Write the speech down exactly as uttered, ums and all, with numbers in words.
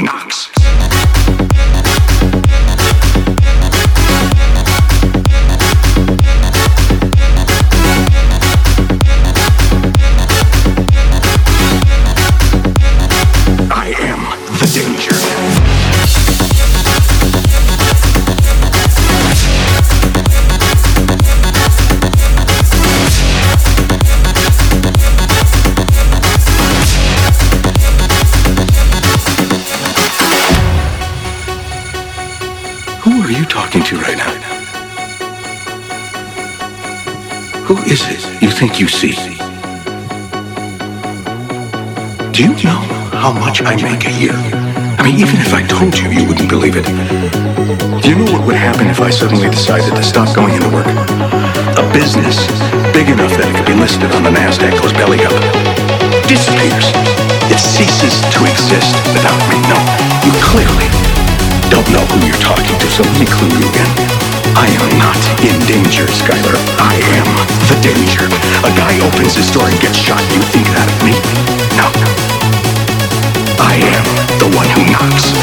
Knox. I am the danger. Who are you talking to right now? Who is it you think you see? Do you know how much I make a year? I mean, even if I told you, you wouldn't believe it. Do you know what would happen if I suddenly decided to stop going into work? A business big enough that it could be listed on the NASDAQ goes belly up. Disappears. It ceases to exist without me. No, you clearly don't know who you're talking to, so let me clue you again. I am not in danger, Skylar. I am the danger. A guy opens his door and gets shot. You think that